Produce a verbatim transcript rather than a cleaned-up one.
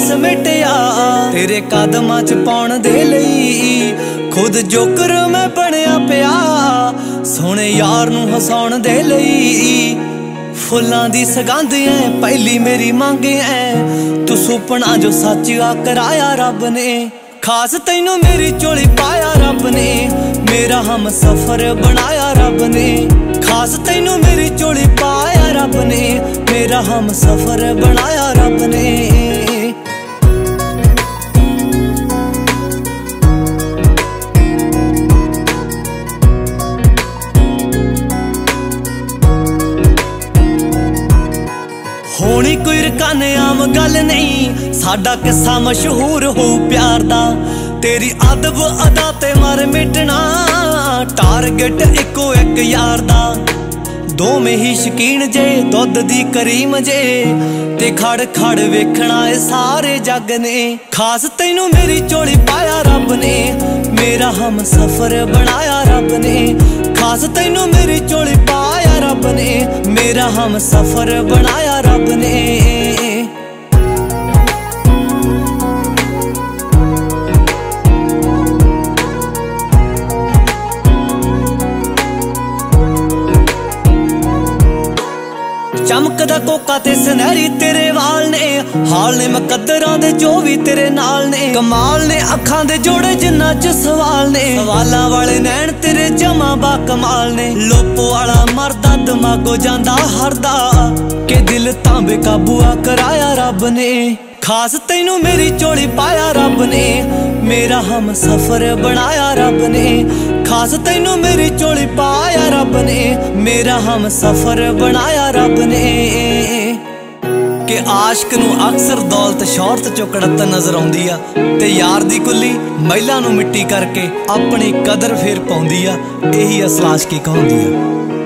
ਸਮੇਟਿਆ तेरे कदमां च पाउण दे लई खुद जोकर मैं बनिया पिया सोहणे यार नूं हसाउण दे लई फुल्लां दी सगंध ऐ पहली मेरी मंग ऐ तू सुपना जो सच आ कराया रब ने खास तैनू मेरी झोली पाया रब ने मेरा हम सफर बनाया रब ने खास तैनू मेरी झोली पाया रब ने मेरा हम सफर बनाया रब ने होनी कोई रकाने आम गल नहीं साडा किस्सा मशहूर हो प्यार दा तेरी अदब अदा ते मर मिटना टारगेट इको एक यार दा दोवें ही शकीन जे दुध दी करीम जे ते खड़ खड़ वेखना ए सारे जग ने खास तैनू मेरी झोली पाया रब ने मेरा हम सफर बनाया रब ने खास तैनू मेरी झोली पाया रब ने मेरा हम सफर बनाया रब ने चमकदा कोका ते सुनहरी तेरे वाल ने हाल ने मुकद्दरां दे जो भी तेरे नाल ने कमाल ने अखां दे जोड़े जिन्ना च सवाल ने सवालां वाले नैन तेरे जमा बा कमाल ने लोपो वाला मरदा दिमागो जांदा हरदा के दिल तां बेकाबू आ कराया रब ने खास तैनू मेरी झोली पाया रब ने मेरा हम सफर बनाया रब ने खास तैनू मेरी झोली पाया रब ने मेरा हम सफर बनाया रब ने कि आशिक नू अक्सर दौलत शौहरत चो कड़त नजर आउंदी आ ते यार दी कुल्ली महिला नू मिट्टी करके अपनी कदर फेर पाउंदी आ यही असल आशिकी कहाउंदी आ।